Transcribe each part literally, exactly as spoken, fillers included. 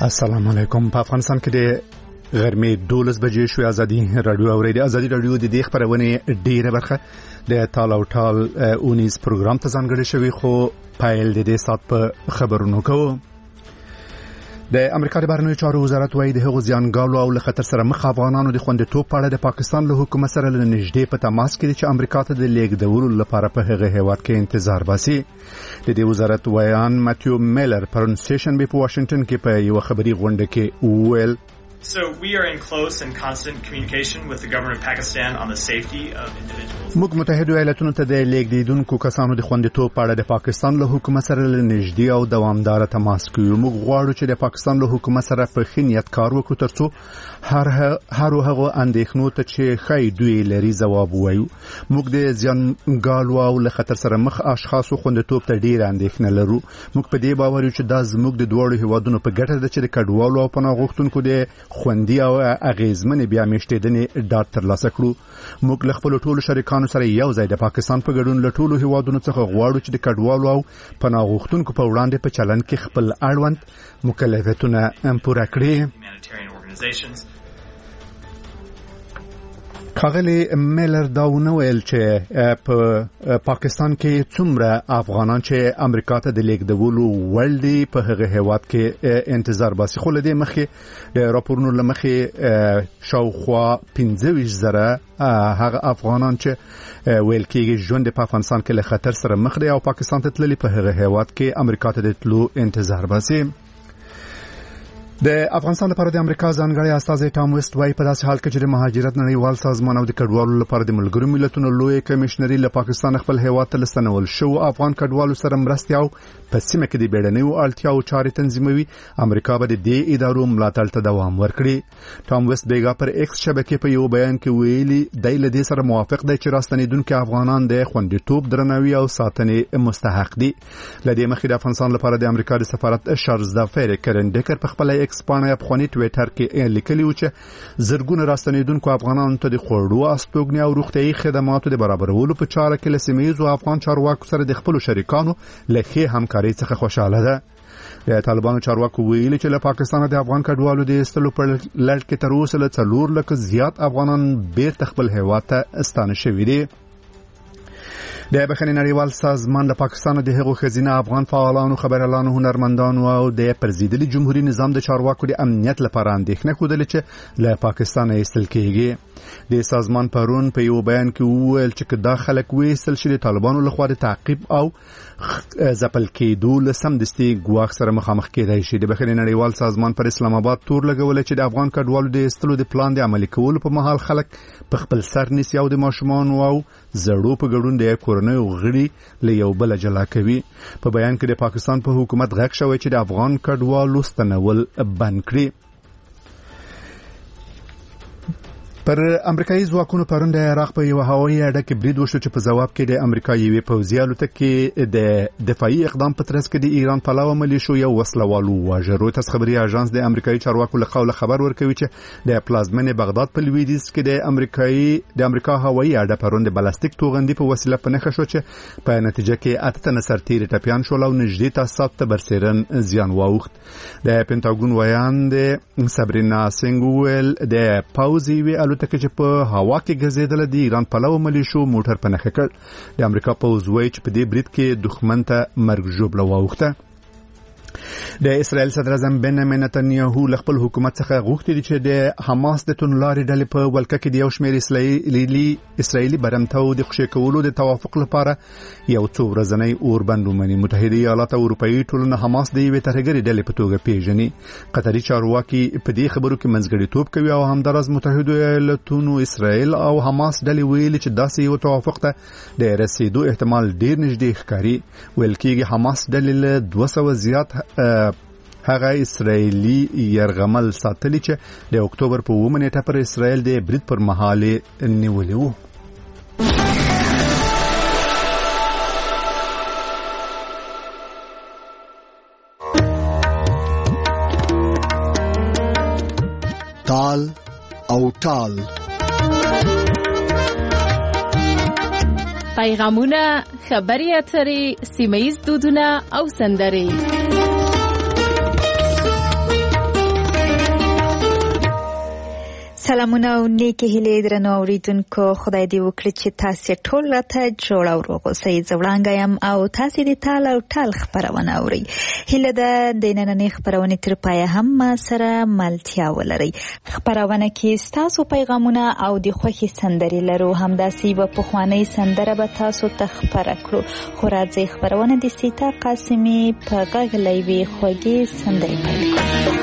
السلام علیکم. په افغانستان کې د غرمې دولس بجې شوې. ازادي رادیو اورېدي. ازادي رادیو د دې خبرونه ډیره برخه د تال او ټال اونیز پروګرام ته ځانګړې شوی، خو پایل د دې سات په خبرونو کوو. د امریکا د بهرنیو چارو وزارت وايي د هغو زیانګالو او له خطر سره مخ افغانانو د خوندیتوب په اړه د پاکستان له حکومت سره له نږدې په تماس کې دي چې امریکا ته د لیږدولو لپاره په هغه هیواد کې انتظار باسي. د دې وزارت وایان ماتیو میلر پرون سیشن به په واشنگټن کې په یو خبري غونډه کې وویل: So we are in close and constant communication with the government of Pakistan on the safety of individuals. موږ متحده ایالاتونو ته د لیږدیدونکو کسانو د خوندیتوب په اړه د پاکستان له حکومت سره له نږدې او دوامدار تماس کوو. موږ غواړو چې د پاکستان له حکومت سره په ښه نیت کار وکړو ترڅو هر هر هغه اندېښنو ته چې خای دوی لري ځواب وایو. موږ د زیانګالو او له خطر سره مخ اشخاصو خوندیتوب ته ډیر اندېښنه لرو. موږ په دې باور یو چې دا زموږ د دوړو هیوادونو په ګټه ده چې د کډوالو او پناه غوښتونکو د خوندي او اغیزمن بیا میشتېدنې ډاټ ترلاسه کړو. موږ له خپل ټولو شریکانو سره یو ځای د پاکستان په ګډون له ټولو هیوادونو څخه غواړو چې د کډوالو او پناه غوښتونکو په وړاندې په چلن کې خپل اړوند مکلفیتونه پوره کړي. خاغلی میلر دا ونویل چې په پاکستان کې څومره افغانان چې امریکا ته د لیږدولو وړ دي په هغه هیواد کې انتظار باسي، خو له دې مخکې د راپورونو له مخې شاوخوا پنځه ویشت زره هغه افغانان چې ویل کېږي ژوند په افغانستان کې له خطر سره مخ دي او پاکستان ته تللي په هغه هیواد کې امریکا ته د تلو انتظار باسي. د افغانستان لپاره د امریکا ځانګړی استازی ټام ویسټ وايي په داسې حال کې چې د مهاجرت نړیوال سازمان او د کډوالو لپاره د ملګرو ملتونو لوی کمشنري له پاکستان خپل هیواد ته لستنول شو افغان کډوالو سره مرستې او په سیمه کې د بیړنیو اړتیاو چارې تنظیموي، امریکا به د دې ادارو ملاتړ ته دوام ورکړي. ټام ویسټ بیګا پر ایکس شبکې په یو بیان کې ویلي دی له دې سره موافق دی چې راستنیدونکو افغانان د خوندیتوب درناوي او ساتنې مستحق دي. له دې مخکې د افغانستان لپاره د امریکا د سفارت شارزدا فیر کرنډکر په خپل پاڼه په خونی ټویټر کې لیکلی و چې زرګونه راستنیدونکو افغانانو ته د خوړو، استوګنې او روغتیايي خدماتو د برابرولو په چاره کې له سیمه‌ییزو افغان چارواکو سره د خپلو شریکانو له ښې همکارۍ څخه خوشاله ده. د طالبانو چارواکو ویلي چې له پاکستان د افغان کډوالو د ایستلو په لړ کې تر اوسه له څلور لکه زیات افغانان بیرته خپل هیواد ته استانه شوي دي. د بخښنې نړیوال سازمان د پاکستان د هغو خزینه افغان فعالانو، خبريالانو، هنرمندانو او د پرزیدلي جمهوریت نظام د چارواکو د امنیت لپاره اندېښنه خوده چې له پاکستان ایستل کېږي. د سازمان پرون په یو بیان کې وویل چې دا خلک ویستل شي د طالبانو لخوا د تعقیب او ځپل کېدو له سمدستي ګواښ سره مخامخ کېدای شي. د بخښنې نړیوال سازمان پر اسلام آباد تور لګول چې د افغان کډوالو د ایستلو د پلان د عملي کولو په مهال خلک په خپل سر نیسي او د ماشومان او زړو په ګډون د کورنیو غړي له یو بل جلا کوي. په بیان کې د پاکستان په حکومت غږ شوی چې د افغان کډوالو ستنول بند کړي. پر امریکایي ځواکونو پرون د عراق په یو هوایي اډه کې برید وشو چې په ځواب کې د امریکا یوې پوځي الوتکې د دفاعي اقدام په ترڅ کې د ایران پلاوه ملیشو یو وسلوالو وژل. رویټرز خبري اژانس د امریکایي چارواکو له قوله خبر ورکوي چې د پلازمینې بغداد په لویدیځ کې د امریکایي د امریکا هوایي اډه پرون د بلاستیک توغندي په وسیله په نښه شو چې په نتیجه کې اته تنه سرتیري ټپیان شول او نږدې تاسات ته برسېرن زیان واوښت. د پینټاګون وایان د صبرینا سینګویل د پوځي وی الوتکه چې په هوا کې ګرځېدله د ایران پلاوه ملیشو موټر په نښه کړ. د امریکا پوځ وایي چې په دې برید کې دښمن ته مرګ ژوبله واوښته. د اسرائیل صدر اعظم بنیامین نتنیاهو له خپل حکومت څخه غوښتي چې د حماس د توندلارې ډلې په ولکه کې د یو شمېر اسرائیلي اسرائیلي برمتو د خوشی کولو د توافق لپاره یو څو ورځنی اوربند ومني. متحده ایالات او اروپאי ټولنه حماس د یوې ترهګرې ډلې په توګه پیژني. قطري چارواکي په دې خبرو کې منځګړیتوب کوي او همدارس متحده ایالاتونو اسرائیل او حماس ډلې ویلي چې داسې یو توافق ته د رسیدو احتمال ډیر نږدې ښکاري. ویل کېږي حماس ډلې له دوه سوه زیات هغه اسرائیلي يرغمل ساتلی چې د اکتوبر په اوومه نیټه پر اسرائیل د برید پر مهال نیولې وو. تال او ټال پیغامونه، خبري اترې، سیمه‌ییز دودونه او سندرې. سلامونه او نیکی هیلې درنو اوریدونکو، خدای دې وکړي چې تاسو ټول راته جوړ او روغ اوسئ. زه وړانګه یم او تاسو دې تال او ټال خپرونه اورئ. هیله ده د نننۍ خپرونې تر پایه هم ما سره ملتیا ولرئ. خپرونه کې ستاسو پیغامونه او د خوښۍ سندرې لرو. همداسې یوه پخوانۍ سندره به تاسو ته خپره کړو. خو راځئ خپرونه د سیتا قاسمي په غږ له یوې خوږې سندرې پیل کړو.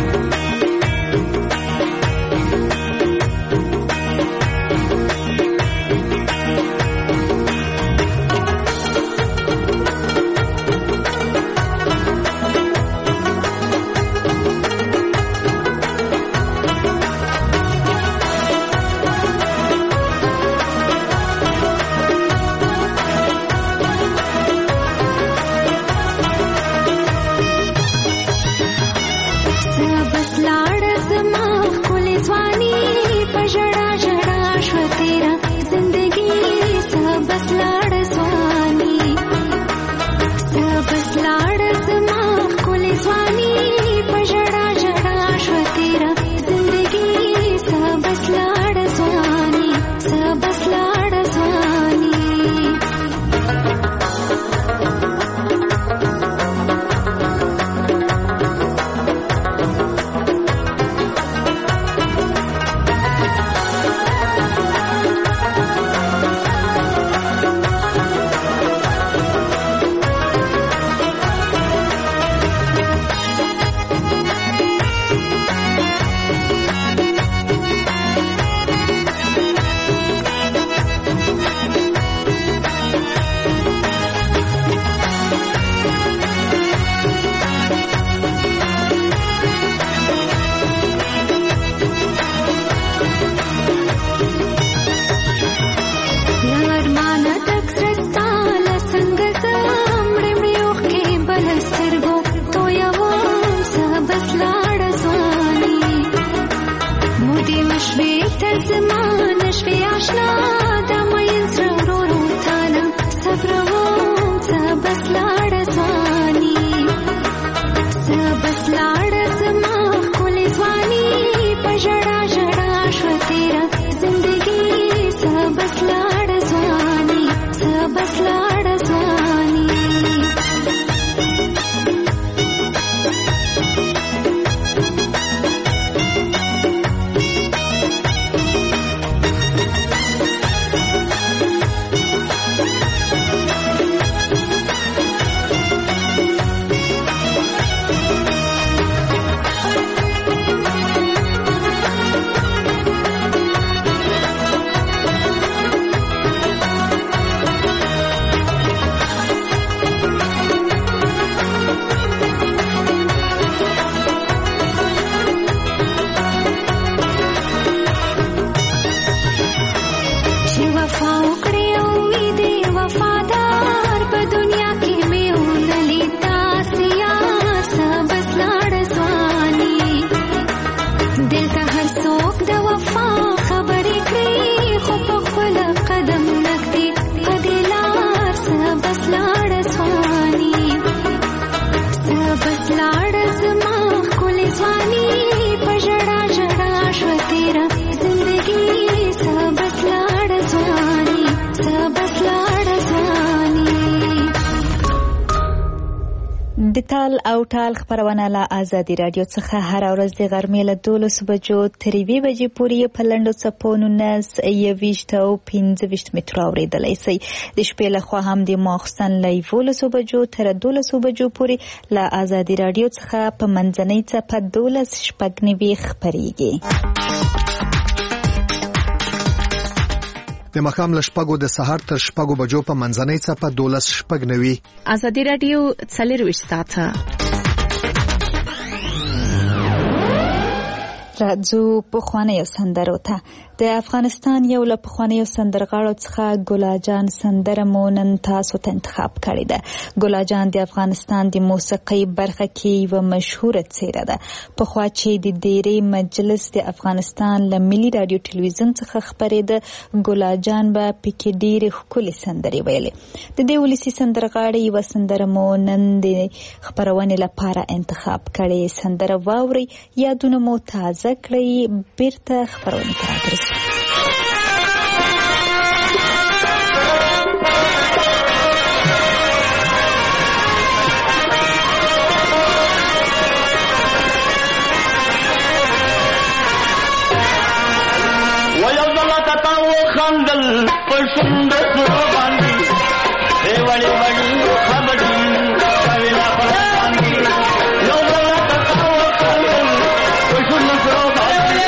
د تال او ټال خپرونه له آزادي رادیو څخه هر ورځ د غرمې له دولسو بجو تر یوې بجې پورې په لنډو څپو نولس یوویشت او پنځه ویشت مترو اورېدلی شئ. د شپې لخوا هم د ماخوستن له یولسو بجو تر دولسو بجو پورې له آزادي رادیو څخه په منځنۍ څپه دولس شپږ نوي خپرېږي. د ماښام له شپږو د سهار تر شپږو بجو په منځنۍ څپه دولس شپږ نوي. آزادي رادیو څلرویشت ساعته. راځو پخوانیو سندرو ته. د افغانستان یو له پخوانیو سندرغاړو څخه ګلاجان سندره مو نن تاسو ته انتخاب کړې ده. ګلاجان د افغانستان د موسیقۍ برخه کې یوه مشهوره څیره ده. پخوا چې د ډیری مجلس د افغانستان له ملي رادیو ټلویزیون څخه خپرېده، ګلاجان به پکې ډېرې ښکلې سندرې ویلې. د دې ولسي سندرغاړې یوه سندره مو نن د خپرونې لپاره انتخاب کړې. سندره واورئ، یادونه مو تازه اندازه کړئ. بیرته خپرونې ته راګرځو. خندل پښند سره باندې ای وړي وړي خبرې کاویلا پر باندې یو بل تاسو خندل پښند سره باندې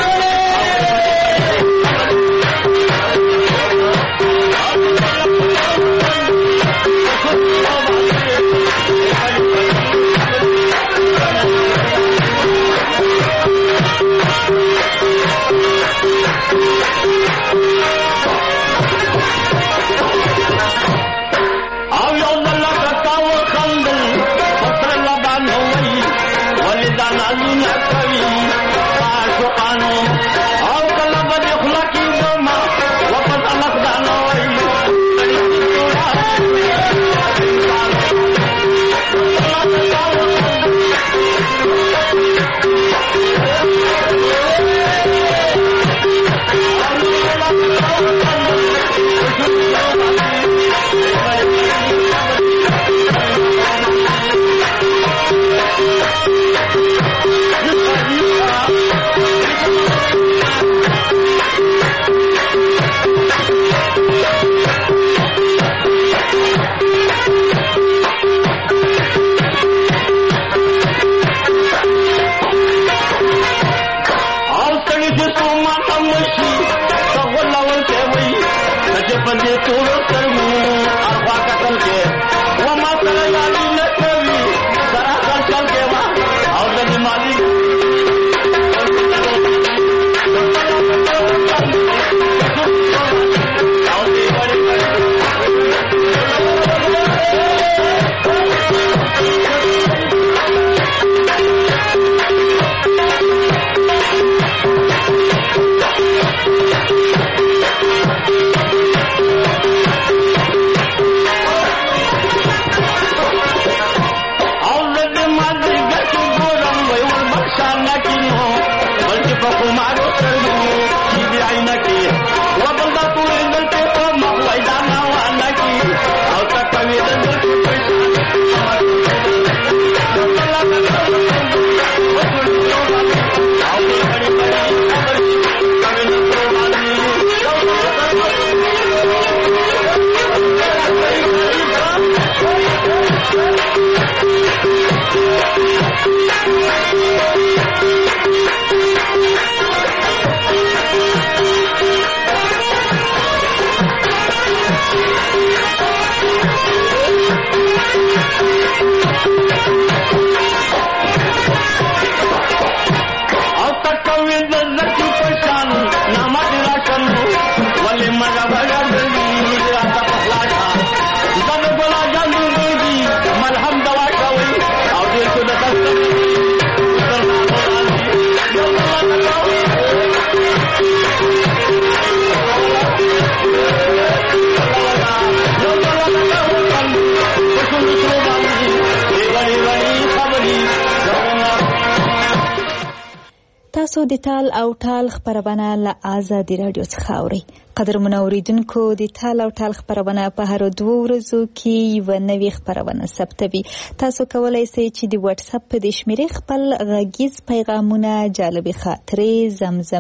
تاسو د تال او ټال خبرونه له آزادي رادیو څخه اورئ. قدرمن اوریدونکو، د تال او ټال خبرونه په هر دوه ورځو کې یو نوې خبرونه ثبتوي. تاسو کولای شئ چې د واتس اپ په د شمیرې خپل غږیز پیغامونه، جالبې خاطرې،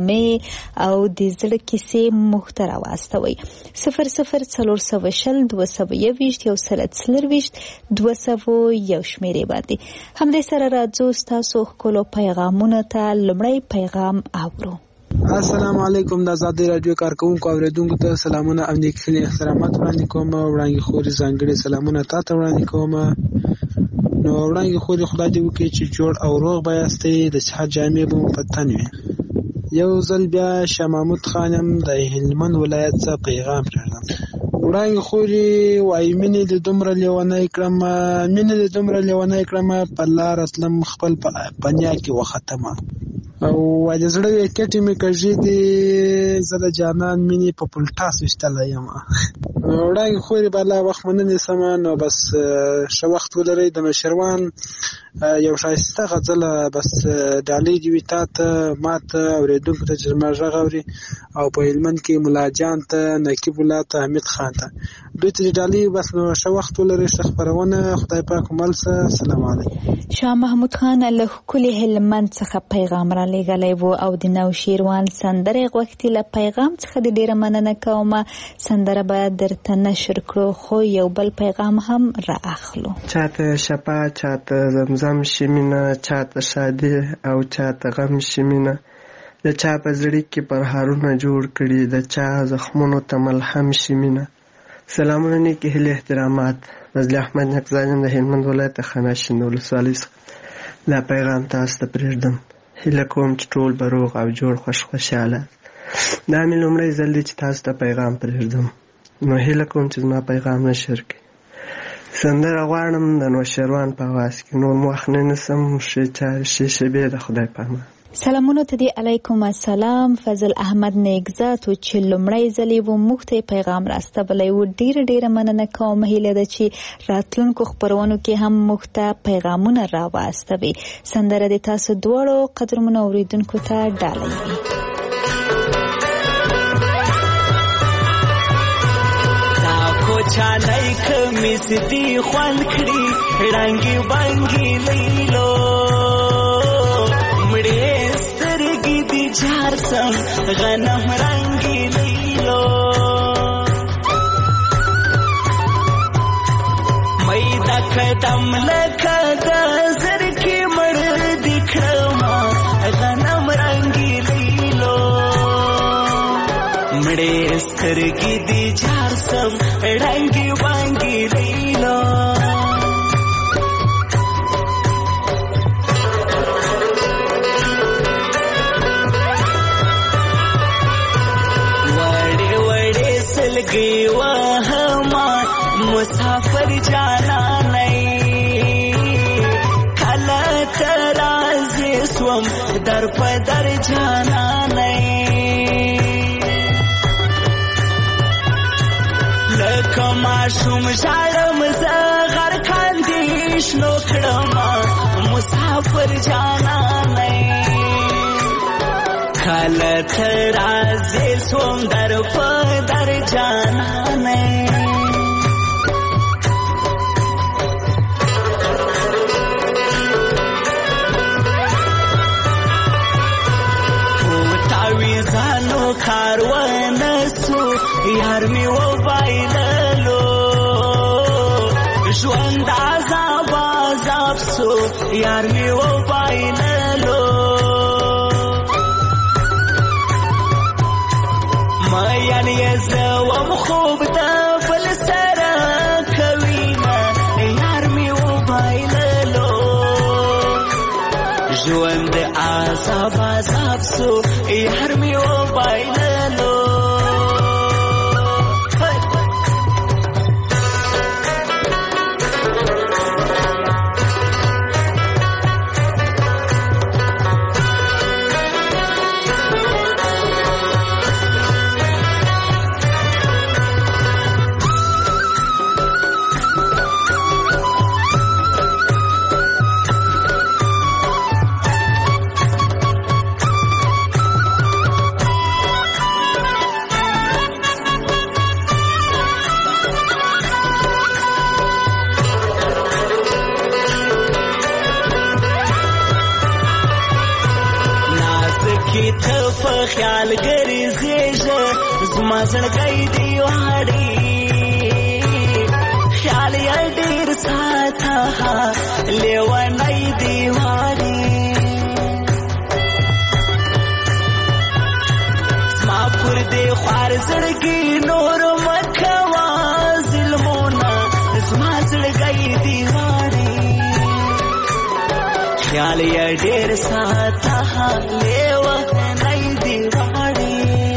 زمزمې او د زړه کیسې محتوا واستوئ. صفر صفر څلور سوه شل دوه سوه یوویشت یو سل څلرویشت دوه سوه یو شمیرې باندې. همدې سره راځو ستاسو ښکلو پیغامونو ته. لومړی پیغام اورو. السلام علیکم. د آزادي رادیو کارکونکو اوریدونکو ته سلامونه او نیکخیلي احترامات وړاندې کوم. وړاندې خوري ځانګړي سلامونه تاسو وړاندې کوم. نو وړاندې خوري خدای دې وکړي چې جوړ او روغ بایاستئ، د صحت جامې به مو په تن وي. یو ځل بیا شاه محمود خانم د هلمند ولایت څخه پیغام راغلی. وړاندې خوري وایي مینې د دومره لیونی کړم، مینې د دومره لیونی کړم، په لاره تلم خپل پنیا کې وختمه، او د زړه وکټې مې کږې دي، زه د جانان مینې په پلټاس ویشتلی یم. وړاندې خوري بالا وخت مننه سم نو بس ښه وخت ولرئ د نوشیروان یو ښایسته غزله بس ډالۍ دي وي تا ته ما ته اورېدونکو ته چې زما غږ اوري او په هلمند کې ملا جان ته نقیب الله ته حمید خان ته دوی ته ډالۍ بس نو ښه وخت ولرئ ښه خپرونه خدای پاک مل سه السلام علیکم. شاه محمود خان له ښکلي هلمند څخه پیغام را لېږلی و او د نوشیروان سندرې غوښتي. له پیغام څخه د ډېره مننه کومه. سندره باید درته نشر کړو خو یو بل پیغام هم را اخلو. چاته شپه چاته زمزم شمینه چاته شادي او چاته غم شمینه د چا په زړه کې پرهارونه جوړ کړي د چا زخمونو ته ملهم شمینه. سلامونه نیکې هیلې احترامات. فضل احمد نقزایم د هلمند ولایت خاناشین ولسوالۍ څخه دا پیغام تاسو ته پرېږدم. هیله کوم چې ټول به روغ او جوړ خوش خوشحاله. دا مې لومړی ځل دی چې تاسو ته پیغام پرېږدم نو هیله کوم چې زما پیغام نشر کړي. سندره غواړم د نوشیروان په اواز کې. نور مو وخت نه نیسم. ښې چارې ښې شېبې د خدای په امان. سلامونو ته دی علیکم السلام. فضل احمد نیکزاد چې لومړی ځل و موږ ته پیغام راستولی و. ډیره ډیره مننه کوم. هیله ده چې راتلونکو خپرونو کې هم موږ ته پیغامونه را واستوي. سندره د تاسو دواړو قدرمنو اوریدونکو ته ډالۍ وي. چالای کمیس دی خوان کړي رنگي بانګي لیلو مړې سترګې دی جار سم غنم رنگي لیلو مې دا قدم لکه د زر کې مړ دی کړم غنم رنگي لیلو مړې سترګې دی جار سم رنگی وانگی لیلو وڑے وڑے سلگی وہما مسافر جانا نئی کلا ترازی سوم در پدر جانا نئی کما شوم ژړم زه غر کاندې شنو کړم مسافر جانانۍ کله ته راځې سوم در په در جانانۍ تاویزانو کاروانه سو یار می و بایللو ژوند عذاب عذاب سو یار می و بایللو میان یې زوم خوب د بل سره کوینه یار می و بایللو ژوند عذاب عذاب سو یار می و بایللو خیال ګرځېږه زما زړګی دی واړي خیال یې ډېر ساته لیونی دی واړي زما پر دې خوار زړګي نور مه کوه ظلمونه زما زړګی دی واړي خیال یې ډېر ساته لیونی دی واړي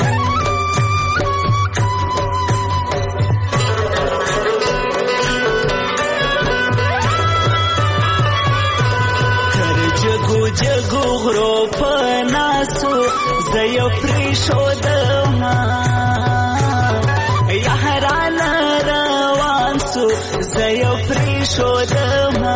تر جګو جګو غرو په ناسو زه یې پرېښودمه یارانه روان سو زه یو پرېښودمه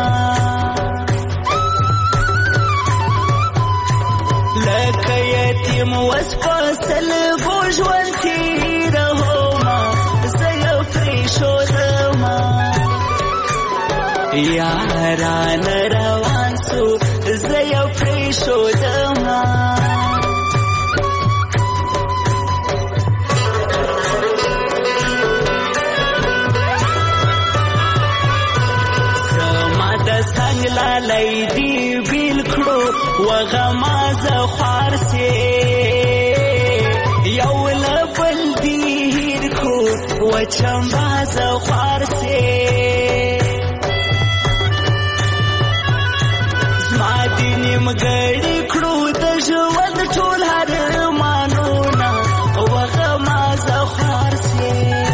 لکه یتیم اوس په سلګو ژوند تېرومه زه یو پرېښودمه یارانه روان سو زه یو پرېښودمه څنګ لالی دی بیل کړو وغما زه خوار سې یو له بل دی هیر کړو وچمبا زه خوار سې زما دې نیمګړي کړو د ژوند ټول ارمانونه وغما زه خوار سې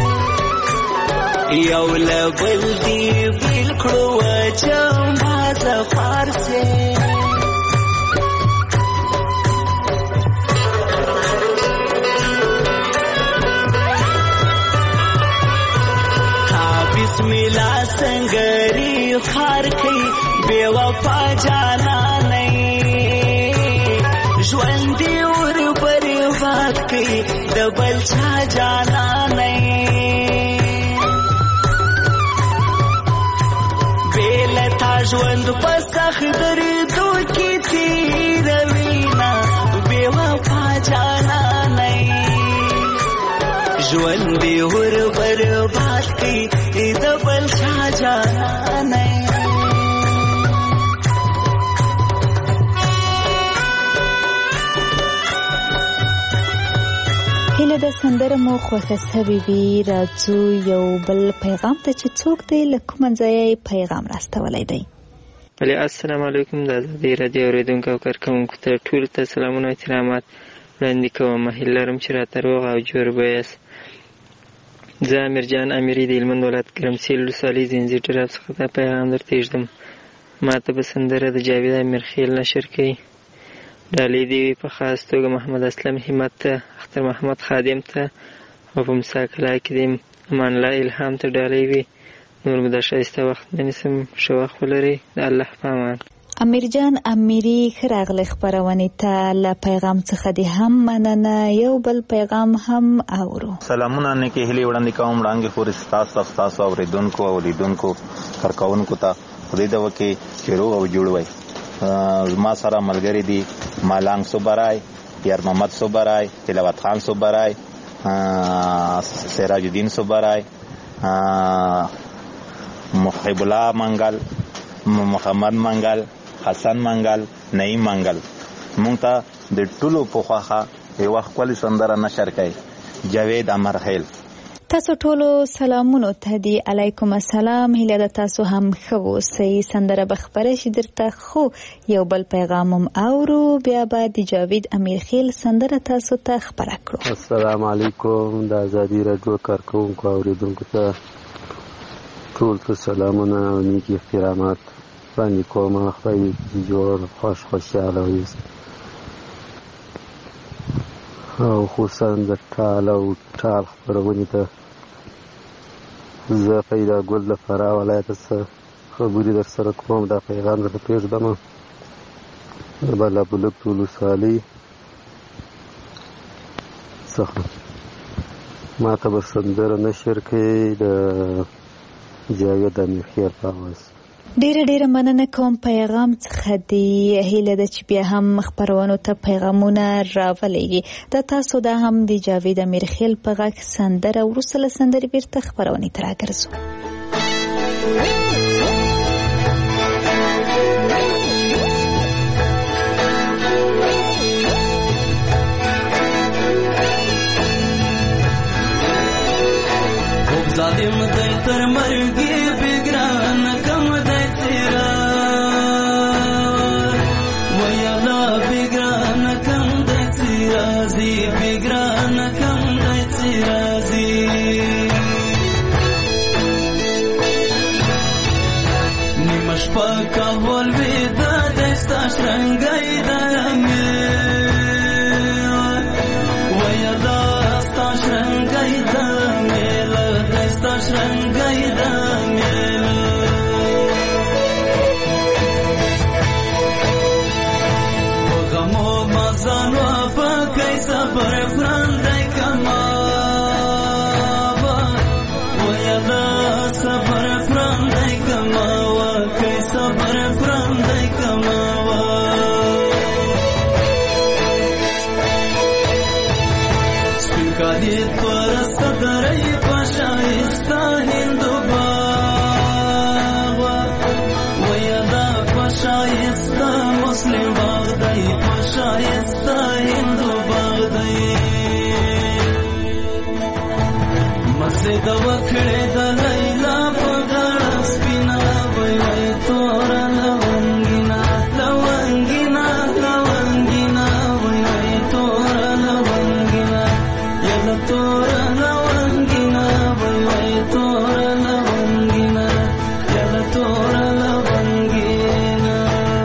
یو له بل دی بیل کړو وچمبا زه خوار سې بسم الله سنگری خار کئی بے وفا جانا نہیں ژوندی اور برباد کئی دبل چا جانا نہیں بیلتا ژوند پسخ دردو کی تیروینا بے وفا جانا نہیں ژوندی اور برباد کئی دبل چا جانا نہیں هیله د سندره مو خوښه سوي وي راځو یو بل پیغام ته چې څوک دی له کوم ځای پیغام راستولی دی بله السلام علیکم د ازادۍ رادیو اورېدونکو او کارکوونکو ته ټولو ته سلامونه او احترامات وړاندې کوم هیله لرم چې راته روغ او جوړ به یاست زه امیرجان امیري د هلمند ولایت ګرمسیر ولسوالۍ ځینځي ټراب څخه دا پیغام درته ایږدم ما ته به سندره د جاوید امیرخیل نشر کوي ډالۍ دې وي په خاص توګه محمد اسلم همت ته اختر محمد خادم ته او په مسا کلا کې د امان الله الهام ته ډالۍ وي نور به دا ښایسته وخت نه نیسم ښه وخت ولرئ د الله په امان امیرجان امیري ښه راغلی خپرونې ته له پیغام څخه دې هم مننه یو بل پیغام هم اورو سلامونه نیکې هیلې وړاندې کوم وړاندې خورې ستاسو او ستاسو اورېدونکو او لیدونکو کارکوونکو ته خدای دې وکړي چې روغ او جوړ وئ زما سره ملګري دي مالنګ صوبرای یار محمد صوبرای تلاوت خان صوبرای سراج الدین صوبرای محب الله منګل محمد منګل حسن منګل نعیم منګل مونږ ته د ټولو په خواخه یو ښکلې سندره نشر کړي جاوید امرخیل تاسو ټولو سلامونو ته دی علیکم السلام هیله ده تاسو هم ښه اوسئ سندره به خپره شي درته خو یو بل پیغام هم اورو بیا به د جاوید امیرخیل سندره تاسو ته خپره کړو السلام علیکم د ازادي راډیو کارکوونکو اوریدونکو ته ټول ته سلامونه او نیک احترامات وړاندې کوم خدای دې جوړ خوش خوشحاله اوسئ او خصوصا د ټال او ټال خپرونې ته زه پیدا ګل د فراه ولایت څخه خبرې در سره کوم دا پیغام درته پرېږدم د بالابلوک ولسوالۍ څخه ما ته به سندره نشر کوي د جاوید امیرخیل په اواز ډیره ډیره مننه کوم پیغام څخه دی هیله ده چې بیا هم خپرونو ته پیغامونه راولېږي د تاسو دا هم د جاوید امیرخیل په غږ سندره وروسته له سندرې بیرته خپرونې ته راګرځو ظالم دی تر مرګي بګران کم دی تیرا ویلا بګران کم دی تیرا زی بګران کم دی تیرا زی نیمش پاکا ول ودا دستا شرنګای دامه ویلا ستا شرنګای دامه شرنګای دا کالی پرست درای پشایستا هندو باغ ویدا پشایستا مسلم باغ دی پشایستا هندو باغ دی مسجد وکړه د لیلا په غاړه سپینا وای وای تور لونګینا لونګینا لونګینا وای وای تور لونګینا یلا تور لونګینا وای وای تور لونګینا یلا تور لونګینا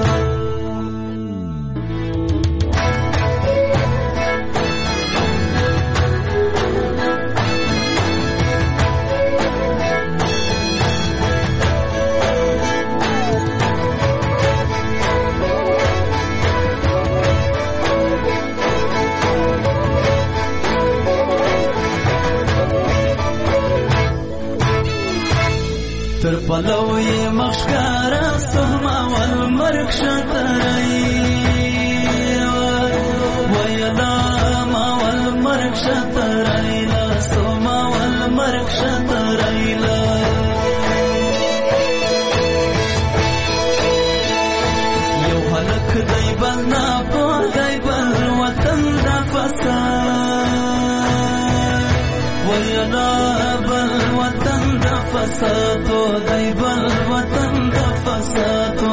تر پلوی مخشکارا سهما والمرک شترئی ویلا ما والمرک شترئی لا سهما والمرک شترئی لا یو حلق دی بلنا پو دی بل وطن دا فساد ویلا بل وطن دا فسادو دی بل وطن دا فسادو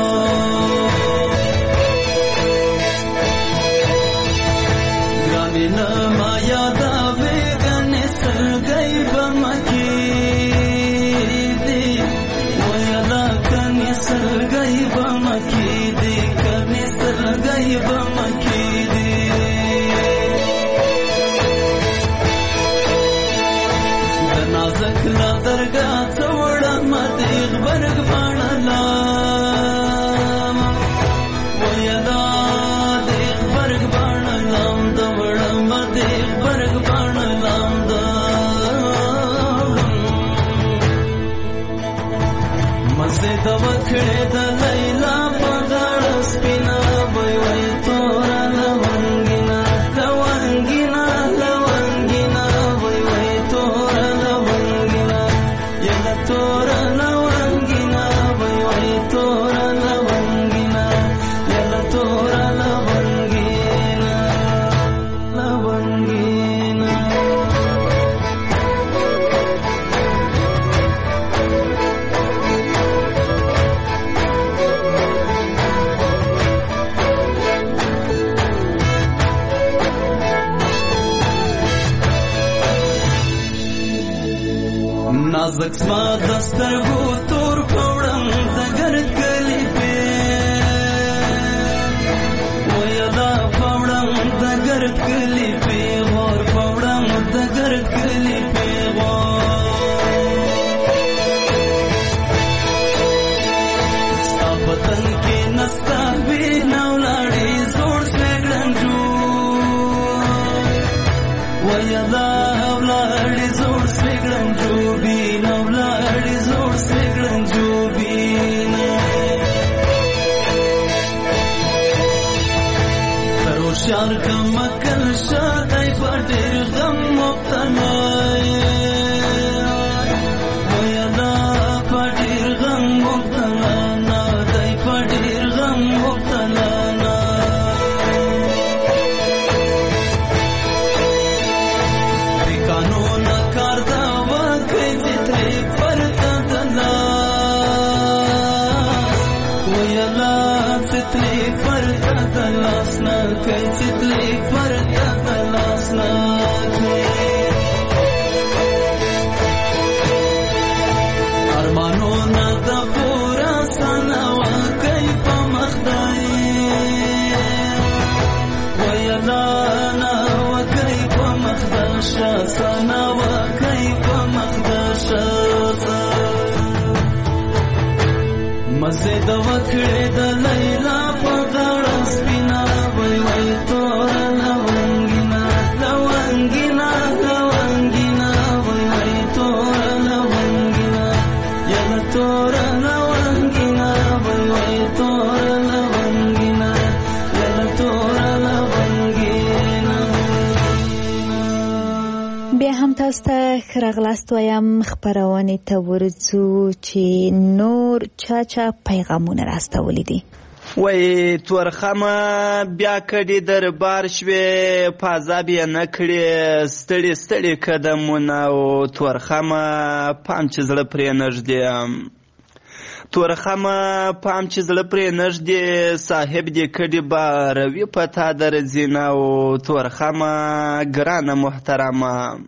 گرانی نما یادا بیگنی سرگئی بمکی دی ویلا کنی سرگئی بمکی دی کنی سرگئی بمکی دی دنازک لا درگاہ دیغ برگ بانلام ویدا دیغ برگ بانلام دوڑم دیغ برگ بانلام دوڑم مسجد وکھڑے دا لیلا پغاڑ سپینا وی وی تورا لونگینا لونگینا لونگینا وی وی تورا لونگینا یلا تورا نازک سما دسترگو تور پوڑم دگرد گلی پی ویلا پوڑم دگرد گلی پی غور پوڑم دگرد گلی پی غور ستا پتن کی نستا بی نولاڑی زور سویگلن جو ویلا اولاڑی زور سویگلن جو شار کا مکل شادی پٹیر غم مبتلا ویلا پٹیر غم مبتلا نا دی پٹیر غم مبتلا نا دی قانون کار دا وکي فتری فرتا دلا ویلا فتری فرتا دلا سنا کئی چتلی فرتا دلاسنا ارمانو نا دا پورا سانا وکئی پا مخدائی ویلا نا وکئی پا مخداشا سانا وکئی پا مخداشا مزید وکڑے دا لیلا پا غاڑا سپینا وی وی تورا لونگینا لونگینا لونگینا وی وی تورا لونگینا یلا تورا لونگینا وی وی تورا لونگینا یلا تورا لونگینا بیا هم تاسو ته ښه راغلاست وایم. خپرونې ته ورځو چې نور چا چا پیغامونه راستولي دي. وای تورخمه بیا کډې دربار شوې په عذاب یې نه کړې ستړي ستړي قدمونه او تورخمه پام چې زړه پرې نږدې تورخمه پام چې زړه پرې نږدې صاحب دې کډې باروي په تا درځینه او تورخمه ګرانه محترمه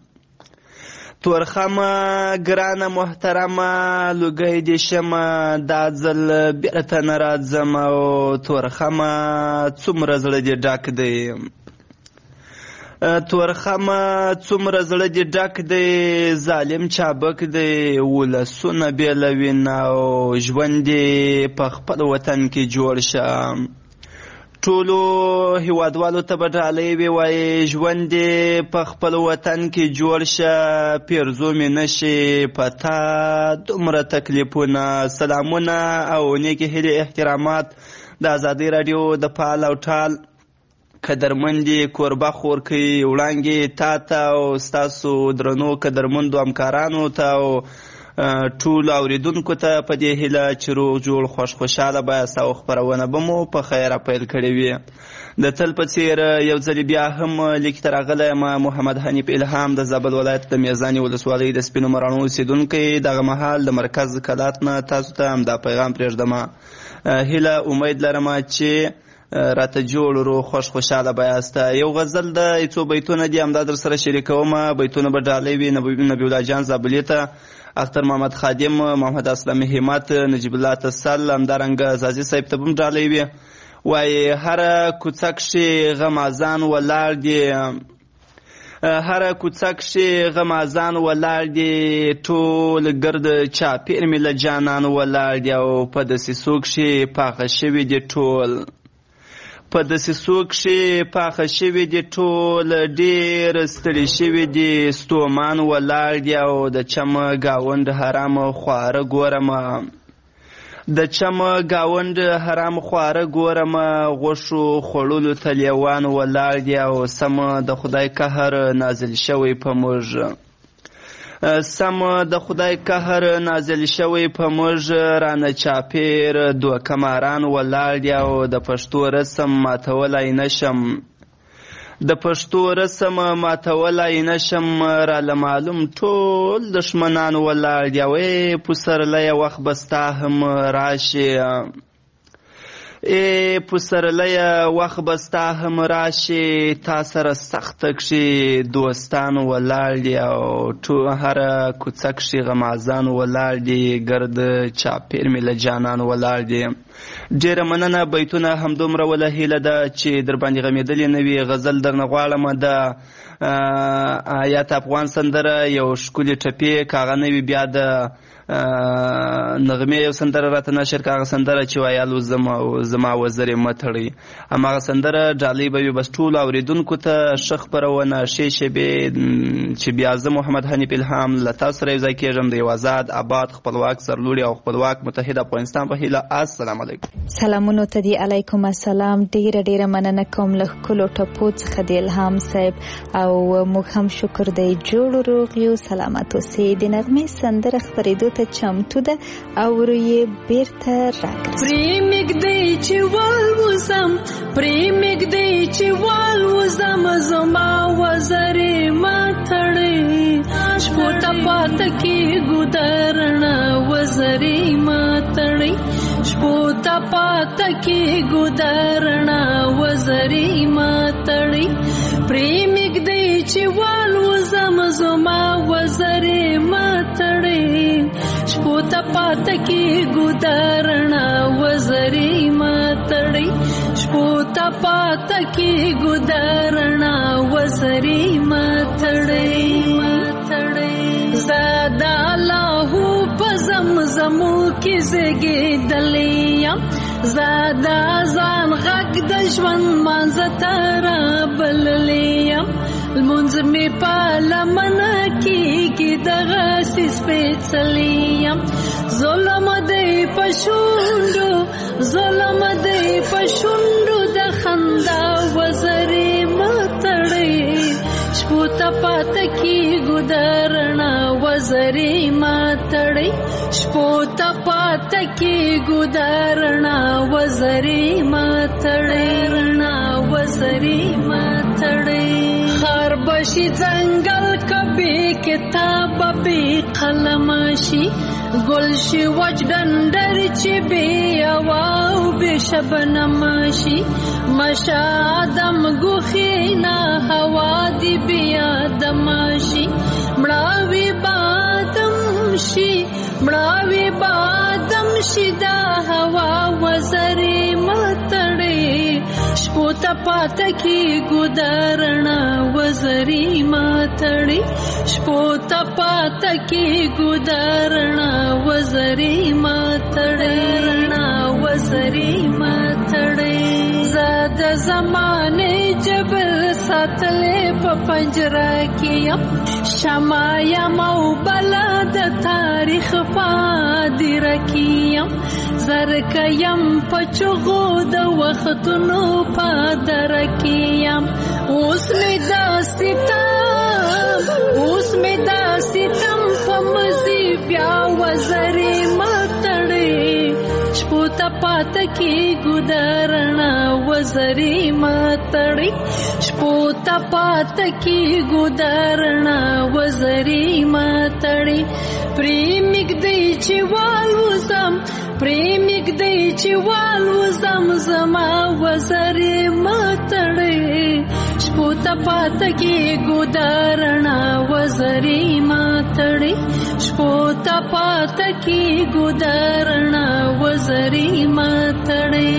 تورخمه ګرانه محترمه لوګی دې شمه دا ځل بیرته نه راځم او تورخمه څومره زړه دې ډک دی تورخمه څومره زړه دې ډک دی ظالم چابک دی ولسونه بېلوي نه او ژوند دې په خپل وطن کې جوړ شه ټولو هیوادوالو ته به ډالۍ وي وایي ژوند دې په خپل وطن کې جوړ شه پیرزو مې نشي په تا دومره تکلیفونه سلامونه او نیکې هیلې احترامات د ازادۍ راډیو د فعال او ټال قدرمندې کوربه خورکۍ وړانګې تا ته او ستاسو درنو قدرمندو همکارانو ته او ټولو اوریدونکو ته په دې هیله چې روغ جوړ خوش خوشحاله بایاست او خپرونه به مو په خیره پیل کړې وي. د تل په څیر یو ځل بیا هم لیک ته راغلی یم محمد حنیف الهام د زابل ولایت د میزانې ولسوالۍ د سپینو مراڼو اوسېدونکی دغه مهال د مرکز کلات نه تاسو ته همدا پیغام پرېږدم. هیله امید لرم چې راته جوړ روغ خوش خوشحاله بایاست. یو غزل د څو بیتونه دي همدا در سره شریکوم. بیتونه به ډالۍ وي نبی الله جان زابلي ته، اختر محمد خادم، محمد اسلام همت، نجیب الله تسل، همدارنګه زازي صاحب ته هم ډالۍ وي. وایي هره کوڅه کښې غمازان ولاړ دي هره کوڅه کښې غمازان ولاړ دي ټول ګرد چاپېر مې له جانان ولاړ دي او په دسیسو کښې پاخه شوي دي ټول په دسیسو کښې پاخه شوي دي ټول ډېر ستړي شوي دي ستومان ولاړ دي او د چمه ګاونډ حرام خواره ګورمه د چمه ګاونډ حرام خواره ګورمه غوښو خوړلو ته لیوان ولاړ دي او سمه د خدای قهر نازل شوی په موږ سم د خدای قهر نازل شوی په موږ رانه چاپېر دوه کماران ولاړ دي او د پښتو رسم ماتولی نشم د پښتو رسم ماتولی نشم راله معلوم ټول دښمنان ولاړ دي او ای پسرلیه وخت به ستا هم راشي ای پسرلیه وخت به ستا هم راشي تا سره سخته کښې دوستان ولاړ دي او هره کوڅه کښې غمازان ولاړ دي ګرد چاپېر مې له جانان ولاړ دي. ډېره مننه. بیتونه همدومره وله هیله ده چې در باندې غمېدلې نه وي. غزل درنه غواړم د آیات افغان سندره یو ښکلې ټپې که هغه نه وي بیا د نغمې یو سندره راته نشر که هغه سندره چې ویالو زما وزرې مه تړئ هماغه سندره ډالۍ به وي. بس ټولو اورېدونکو ته ښه خپرونه ښې شېبې چې بیا زه محمد حنیف الهام له تاسو سره یو ځای کېږم د یو آزاد آباد خپلواک سرلوړي او خپلواک متحد افغانستان په هیله. السلام علیکم. سلامونو ته دی علیکم السلام. ډیره ډیره مننه کوم له ښکلو ټپو څخه د الهام صاحب او موږ هم شکر دی جوړ روغ یو سلامت اوسئ. د نغمې سندره خپرېدو ته چمتو ده او روی بیرته راګرځي. پرېمږدی چې والوزم پرېمږدی چې والوزم زما وزرې ما تړئ شپو ته پاته کېږو درڼه وزرې ما تړئ شپو ته پاته کېږو درڼه وزرې ما تړئ پرېمږدی چې والوزم زما وزرې ما تړئ شپو ته پاته کېږو درڼه وزرې ما تړئ شپو ته پاته کېږو درڼه وزرې ما تړئ زه د الله په زمزمو کې زېږېدلې یم زه د ځان غږ د ژوند مانځه ته رابللې یم لمونځ مې په لمنه کېږي دغسې سپېڅلی یم ظلم دی په شونډو ظلم دی په شونډو د خندا وزرې مه تړئ شپو ته پاته کیږو د رڼا وزرې ماتړې شپو ته پاته کیږو د رڼا وزرې ماتړې رڼا وزرې ماتړې خار بشي ځنګل کبي کتاب به قلم شي گل شي وجدندر چې بي او به شبنم شي مشادم غخینا هوا دی بیا دمشي مړاوي بادم شي مړاوي بادم شي دا هوا وزرې ماتړې شپو ته پاته کیږو د رڼا وزرې ماتړې شپو ته پاته کیږو د رڼا وزرې ماتړې رڼا وزرې ماتړې زاد زمانه جبل ساتلې په پنجره کې شمایا مو بلد تاریخ پادر کیم زرکیم پچغو د وختونو پادر کیم اوس می داستم اوس می داستم په مزي بیا وزرې ماتړې شپو ته پاته کیږو د رڼا وزرې ماتړې شپو ته پاته کیږو د رڼا وزرې ماتړې پرېمګ دی چې والوزم پرېمګ دی چې والوزم زما وزرې ماتړې شپو ته پاته کیږو د رڼا وزرې ماتړې شپو ته پاته کیږو د رڼا وزرې ماتړې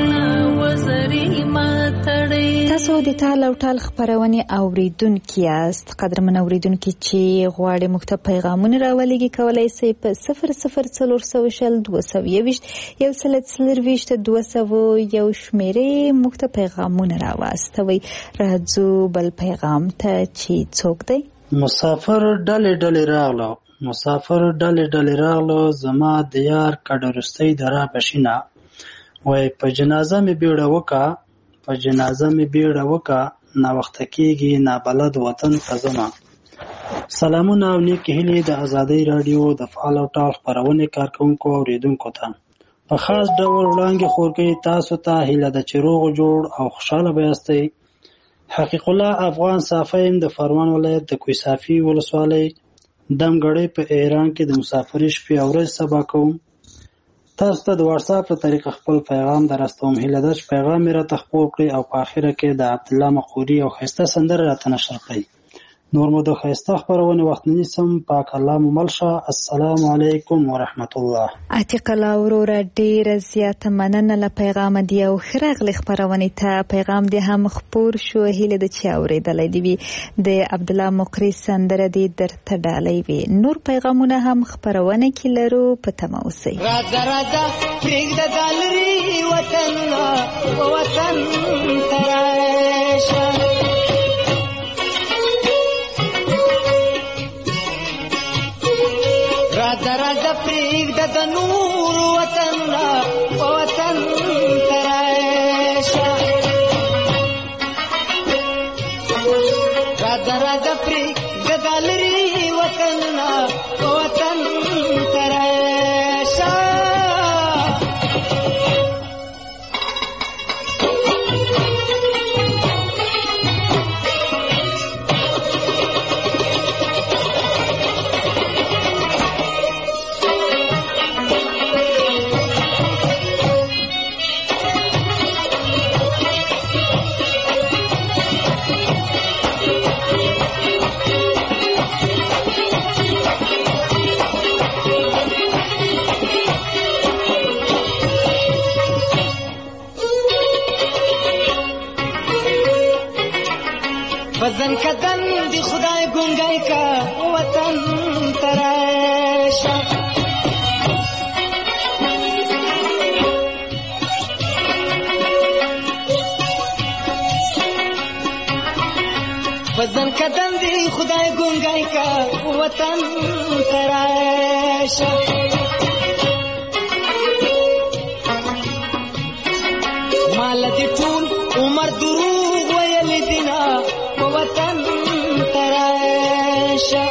وزرې ماتړې تاسو د تال او ټال خبرونه اوریدونکو یاست قدرمن اوریدونکو چې غواړي مخته پیغامونه راولېږي کولای شي په صفر صفر څلور سوه شل دوه سوه یوویشت یو سل څلرویشت دوه سوه یو شمیرې مخته پیغامونه راواستوي راځو بل پیغام ته چې څوک دی مسافر ډلې ډلې راغلو مسافر ډلې ډلې راغلو زما د یار کډرستۍ درا بشینا وای په جنازه می بیړه وکا په جنازه می بیړه وکا نا وخت کېږي نابلد وطن ته زما سلامونه او نیک هیلې د ازادۍ رادیو د فعال او ټال خبرونه کارکونکو او اوریدونکو ته په خاص ډول وړاندې خورګي تاسو ته هیله د چروغ جوړ او خوشاله بیاستئ حقیق الله افغان صافیم د فرمان ولایت د کویسافي ولسوالۍ دمګړې په ایران کې د مسافرۍ شپې او ورځې سبا کوم تاسو ته د واتس اپ په طریقه خپل پیغام درستوم هیله ده چې پیغام مې راته خپور کړئ او په اخره کې د عبد الله مقوري او خسته سندره راته نشر کړئ نور مو د خسته خبرونه وخت نه نیسم پاک الله مو ملشه السلام علیکم ورحمت الله عتیق الله ورور ډیر زیات مننه له پیغام دی او خراغلی خبرونه ته پیغام دی هم خپور شو هیله د چا اوریدلې دی د عبد الله مقری سندره دی درته ډالۍ وی نور پیغامونه هم خبرونه کې لرو په تموسي راځه راځه پرېږ د دالري وطن وطن تراشه راځه راځه پرېږده د نور وطن په وطن ته راشه راځه راځه پرېږده د لرې وطن په وطن ته راشه بدن کدن دی خدای گنگای کا وطن تراشه بدن کدن دی خدای گنگای کا وطن تراشه مال دی ټول عمر دروغ ویل دینا وطن شه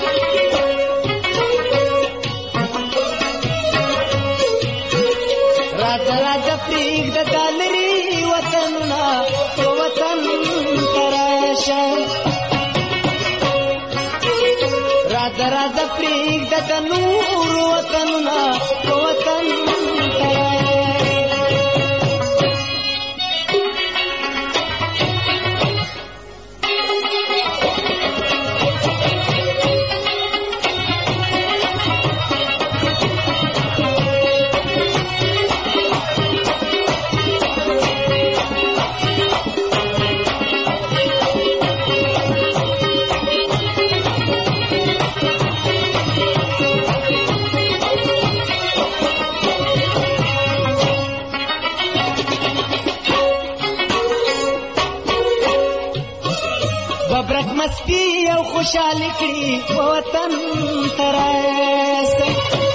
راځه راځه پرېږده دا لرې وطنونه په وطن ته راشه راځه راځه پرېږده د نورو وطنونه په وطن ته راشه ببرک مستی او خوشحالی کړي وطن ته راسه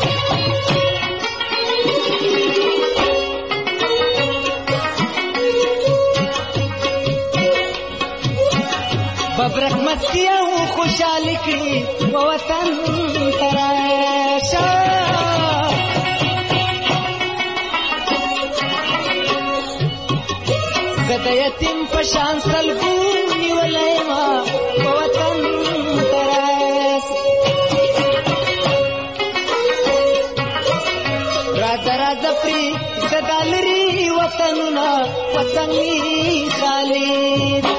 ببرک مستی او خوشحالی کړي وطن ته راشه د یتیم په شان سلګو نیولی ما په وطن ته راسه راځه راځه پرېږده دا لرې وطنونه وطن مې خالي ده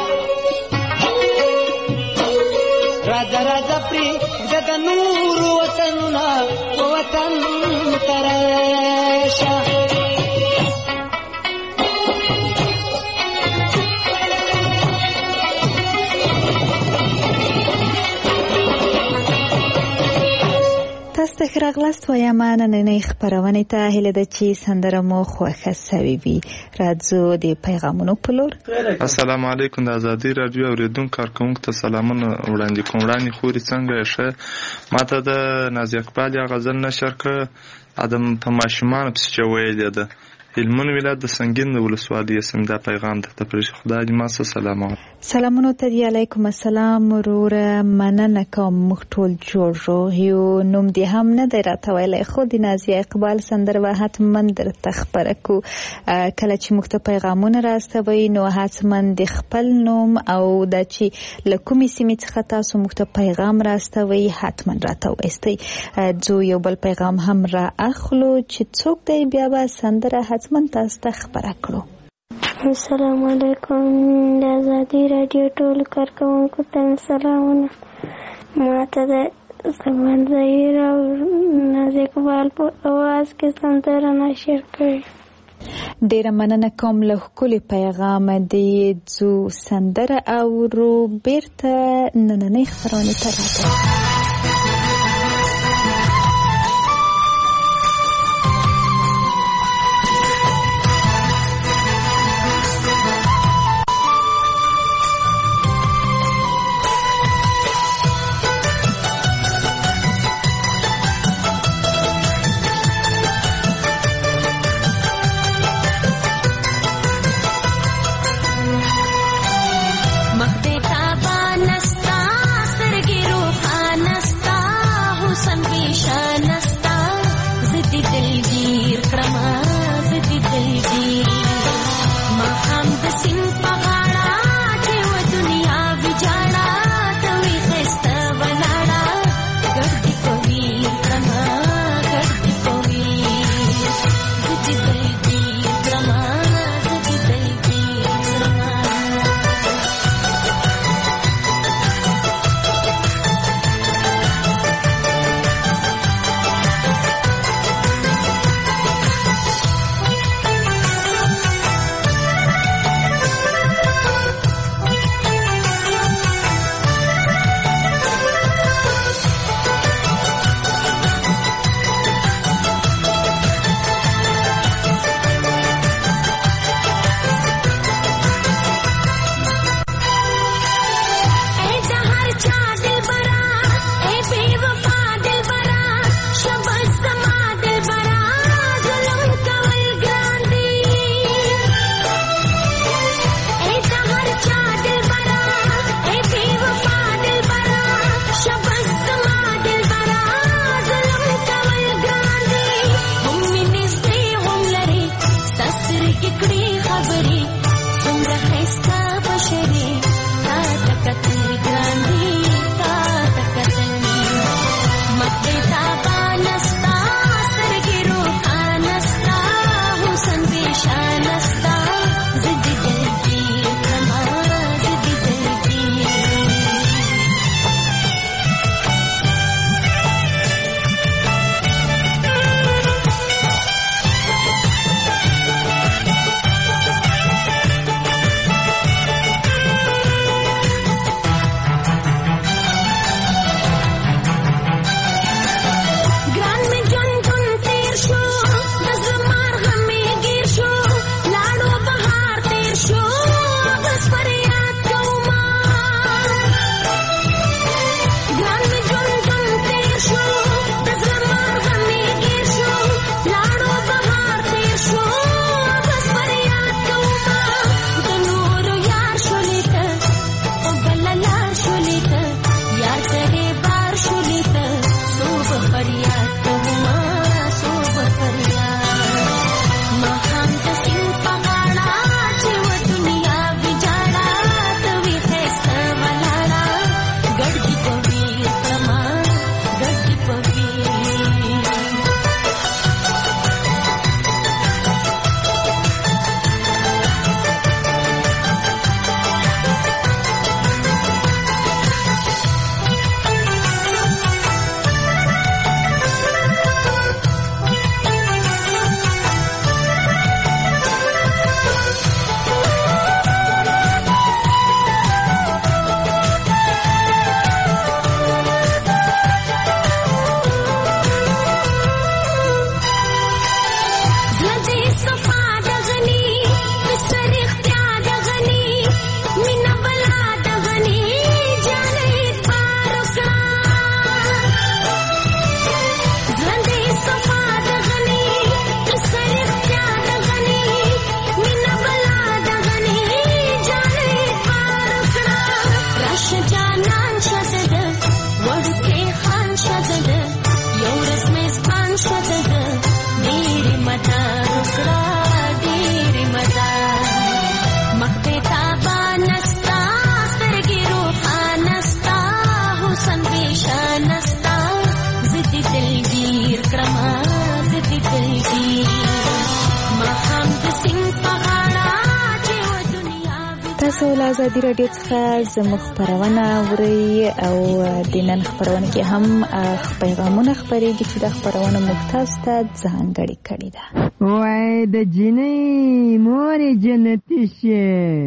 راځه راځه پرېږده د نورو وطنونه په وطن ته راشه تاسو ته ښه راغلاست وایم نننۍ خپرونې ته هیله ده چې سندره مو خوښه سوې وي راځو د پیغامونو په لور السلام علیکم د ازادي راډیو اورېدونکو کارکوونکو ته سلامونه وړاندې کوم وړاندې خوري څنګه یې ښه ماته د نازي اقبال یا غزل نشر کړه ادم په ماشومانو پسې چې ویلې ده هلمند ولایت د سنگین ولسوالۍ اسم دا پیغام ته تپریش خدای دې ما سره سلام سلامونه ته دی علیکم السلام وروره مننه کوم موږ ټول جوړ روغ یو نوم دې هم نه دی راته ویلی خو د نازي اقبال سندره به حتما درته خپره کو کله چې موږ ته پیغامونه راستوئ نو حتما د خپل نوم او د چې له کومې سیمې څخه تاسو موږ ته پیغام راستوئ حتما راته وایستئ ځو یو بل پیغام هم را اخلو چې څوک دی بیا به سندره حتما تاسو ته خبره کړو السلام علیکم د ازادي راډیو ټول کارکوونکو ته سلامونه ماته د زمان ظهیر او نازي اقبال په اواز کې سندره نشر کړي ډیره مننه کوم له ښکلي پیغام دی ځو سندره اورو بیرته نننۍ خپرونې ته راځو مخ دې تابانستا سترګې روښانه تاسو له ازادي رادیو څخه زموږ خپرونه اورئ او د نن خپرونه کې هم پیغامونه خپرېږي چې د خپرونه موږ تاسو ته ځانګړې کړې ده. وای د جنۍ مورې جنتي شي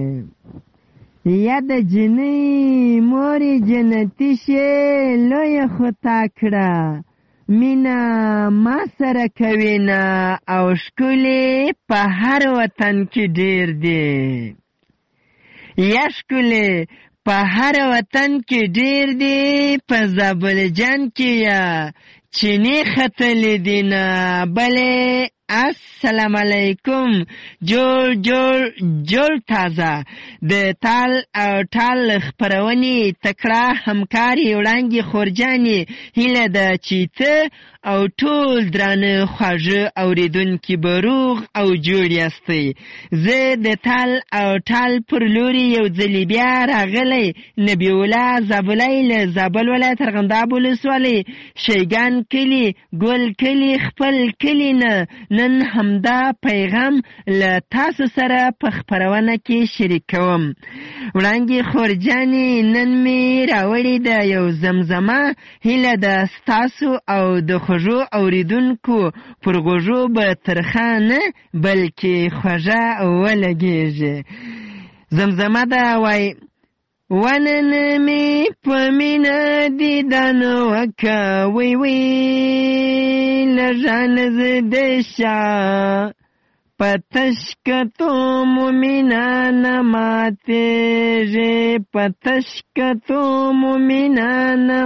یا د جنۍ مورې جنتي شي لویه خو تا کړه مینا ما سره کوي نه او ښکلې په هر وطن کې ډېر دی یا ښکلې په هر وطن کې ډېر دی په زابل جان کې یا چینی ختلې دي نه بلې السلام علیکم جوړ جوړ جوړ تازه د تال او ټال خپرونې تکړه همکاري وړانګې خورجانې هیله ده چې ته او ټول درانه خواږه اورېدونکي به روغ او جوړ یاستئ. زه د تال او ټال پر لوري یو ځلې بیا راغلی نبی الله زابلی له زابل ولایت ارغنداب ولسوالۍ شیګان کلي ګل کلي خپل کلي نه نن همدا پیغام له تاسو سره په خپرونه کې شریکوم. وړانګې خورجانې نن مې راوړې ده یو زمزمه هیله ده ستاسو او د خوږو اوریدونکو پر غوږو به ترخه نه بلکې خوږه ولګېږي. زمزمه ده وای ونن مې په مینه دیدن وکه وی وی لژان زده شه په تشکتو مومنه نه ماتېږي په تشکتو مومنه نه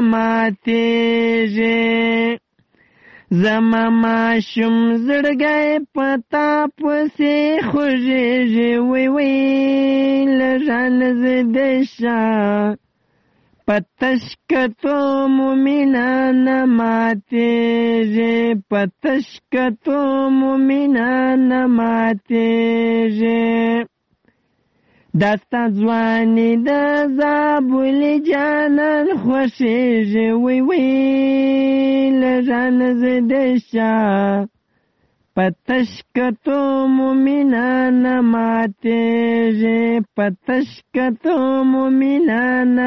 ماتېږي زما ماشوم زړګی په تا پسې خوږېږي وی وی لژان زده شه په تشکتو مومنه نه ماتېږي په تشکتو مومنه نه ماتېږي داستا ځواني د زابل جانان خوښېږي وی وی لژان زده شه په تشکتو مومنه نه ماتېږي په تشکتو مومنه نه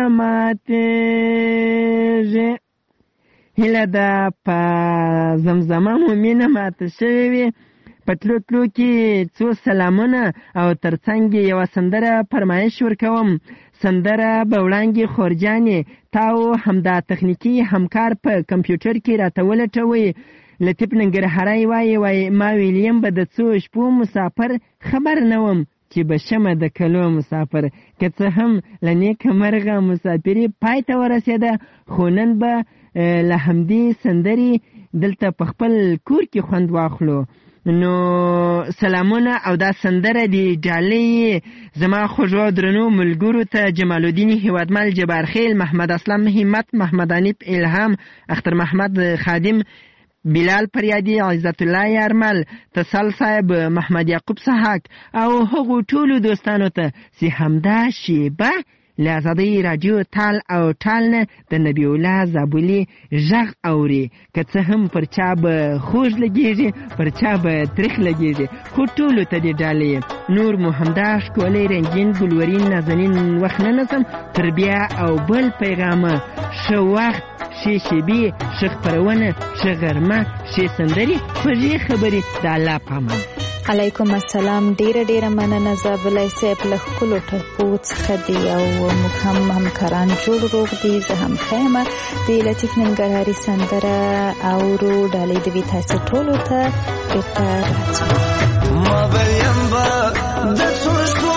ماتېږي. هیله ده په زمزمه مومنه ماته شوې وي. په تلو تلو کې څو سلامونه او ترڅنګ یوه سندره فرمایش ورکوم. سندره به وړانګې خورجانې تاو همدا تخنیکي همکار په کمپیوټر کې راته ولټوئ. لطیف ننګرهاری وایي وایي ما ویلیم به د څو شپو مسافر خبر نه وم چې به شمه د کلو مسافر. که څه هم له نیکه مرغه مسافري پای ته ورسېده خو نن به له همدې سندرې دلته په خپل کور کې خوند واخلو. نو سلامونه او دا سندره دی ډالۍ زما خوږو درنو ملګرو ته جمال الدین هیوادمل جبارخیل محمد اسلام همت محمد انیب الهام اختر محمد خادم بلال پریادي عزت الله یارمل تسل صاحب محمد یعقوب سحاق او هغو ټولو دوستانو ته چې همدا شیبه له ازادۍ راډیو تال او ټال نه د نبی الله زابلي غږ اوري. که څه هم پر چا به خوږ لګېږي پر چا به تریخ لګېږي خو ټولو ته دې ډالۍ. نور مو همدا ښکلی رنګین ګلورین نازنین وخت نه نسم تر بیا او بل پیغامه ښه وخت ښې شیبې ښه خپرونه ښه غرمه ښې سندرې خوږې خبرې د الله په امان. علیکم السلام. ډیره ډیره مننه زابلی صاحب له ښکلو ټپو څخه دی او موږ هم همکاران جوړ روغ دي. زه هم ښه یم. د لطیف ننګرهاري سندره اورو ډالۍ د وي تاسو ټولو ته بېرته راځو. ما ویم به د څو شپو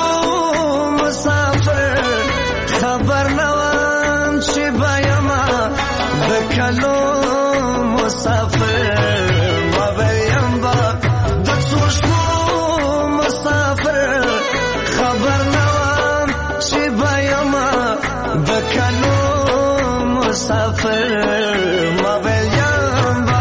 مسافر خبر نه وم چې به یمه د کلو مسافر. ما ویم به د څو شپو مسافر خبر نه وم چې به یمه د کلو مسافر. ما ویم به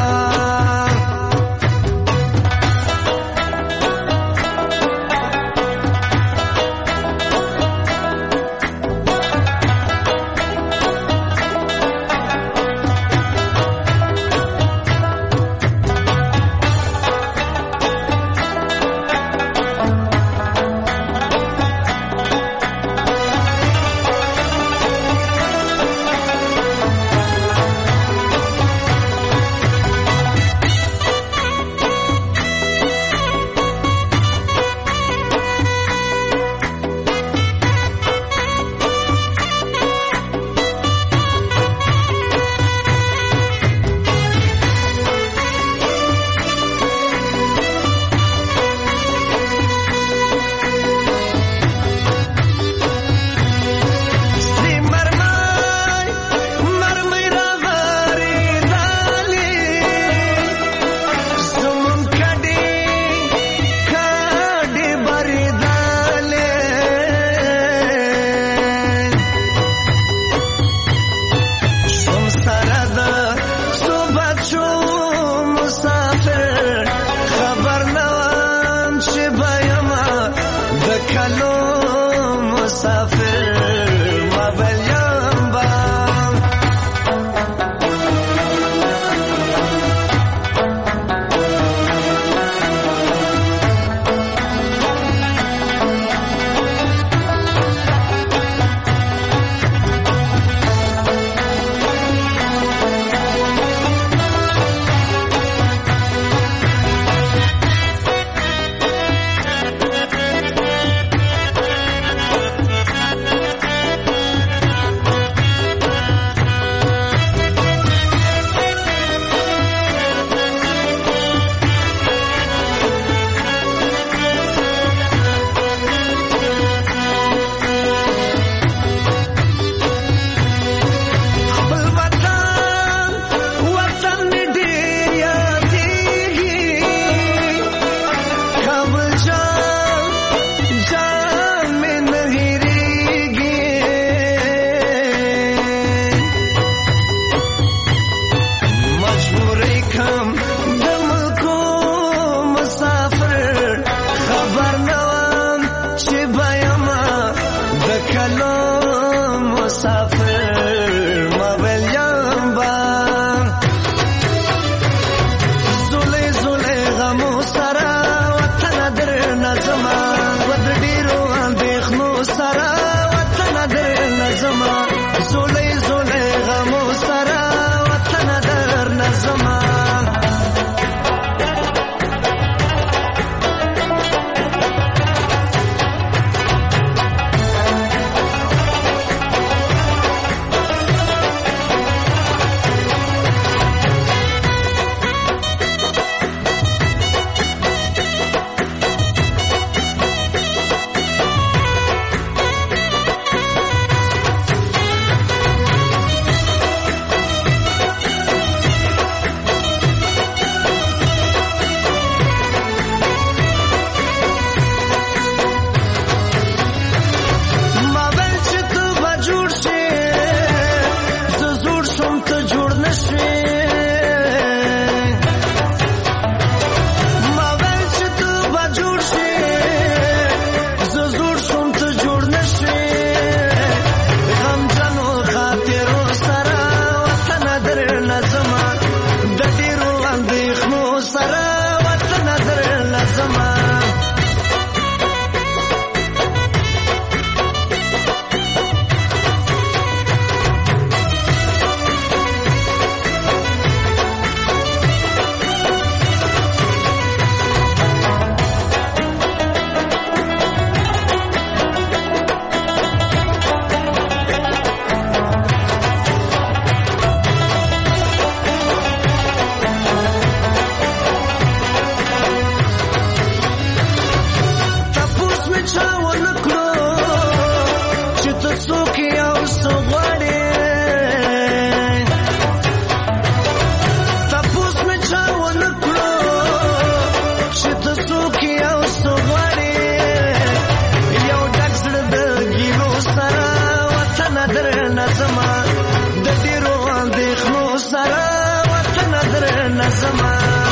لازمه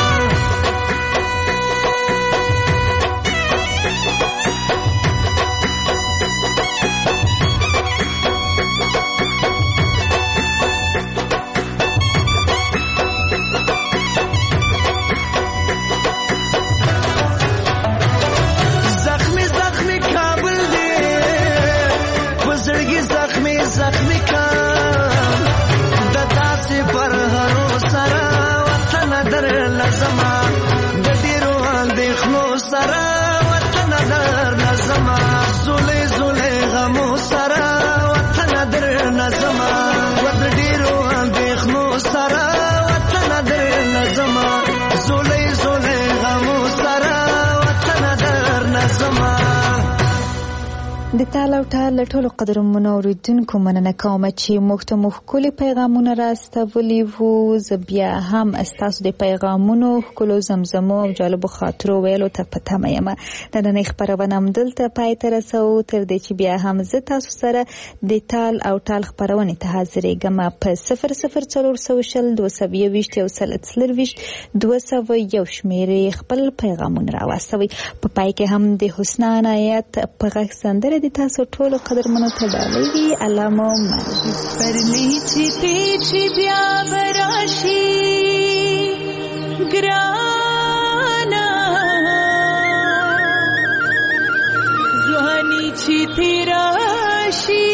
زخمی کام د تاسې پر هرو سره وطن در لازمه د ډېرو اندېښنو سره وطن در لازمه زولې زولې غمو سره وطن در لازمه و د ډېرو اندېښنو سره وطن در لازمه زولې زولې غمو سره وطن در لازمه د تال او ټال ټولو قدرمنو اوریدونکو مننه کوم چې موږ ته مو ښکلي پیغامونه راستولي وو. زه بیا هم ستاسو د پیغامونو ښکلو زمزمو او جالبو خاطرو ویلو ته په تمه یم. نننۍ خپرونه همدلته پای ته رسوو تر دې چې بیا هم زه تاسو سره د تال او ټال خپرونې ته حاضرېږم په صفر صفر څلور سوه شل دوه سوه یوویشت یو سل څلرویشت دوه سوه یو شمېرې خپل پیغامونه راواستوئ. په پای کې هم د حسنا عنایت په غږ سندره د تاسو ټولو قدرمنو ته ډالۍ وي. الله مو مل پرلی چې پیچې بیا براشي ګرانا ځواني چې تیراشي